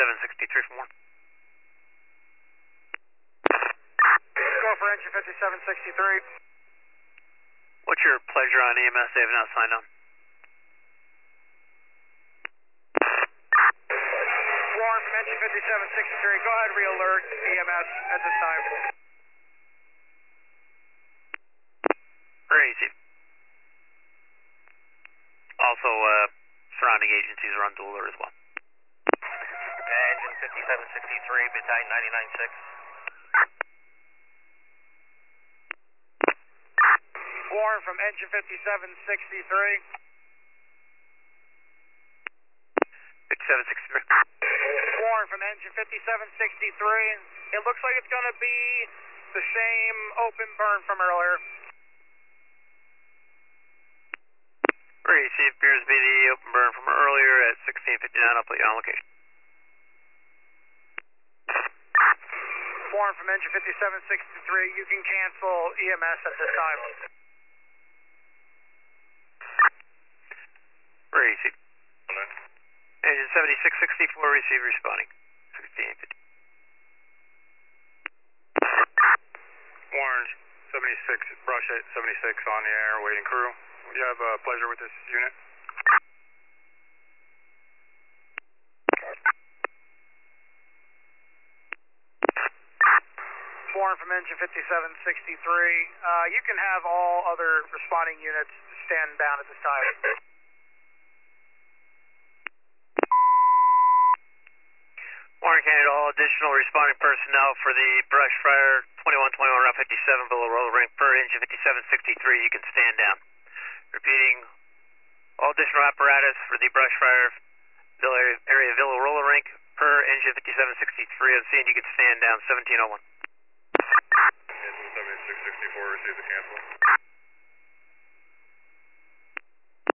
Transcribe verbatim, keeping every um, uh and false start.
fifty-seven sixty-three from one. Go for engine fifty-seven sixty-three. What's your pleasure on E M S? They have not signed on. Warren from engine fifty-seven sixty-three. Go ahead, re-alert E M S at this time. Very easy. Also, uh, surrounding agencies are on dual alert as well. Engine fifty-seven sixty-three, battalion ninety-nine six. Warren from engine fifty-seven sixty-three. fifty-seven sixty-three. Warren from engine fifty-seven sixty-three. It looks like it's going to be the same open burn from earlier. Very easy. Appears to be the open burn from earlier at sixteen fifty-nine. I'll put you on location. Warren from engine fifty-seven sixty-three. You can cancel E M S at this time. Very easy. Engine seventy-six sixty-four, receive responding. sixteen fifty. Warren, seventy-six, brush at seventy-six on the air, waiting crew. You have uh, pleasure with this unit? Warren from engine fifty-seven sixty-three. Uh, you can have all other responding units stand down at this time. Warren Canada, all additional responding personnel for the brush fire twenty-one twenty-one Route fifty-seven below roller rink per engine fifty-seven sixty-three, you can stand down. Repeating, all additional apparatus for the brush fire area, area Villa roller rink per engine fifty-seven sixty-three on scene, you can stand down. seventeen oh one. Engine seventy-six sixty-four, receive the cancel.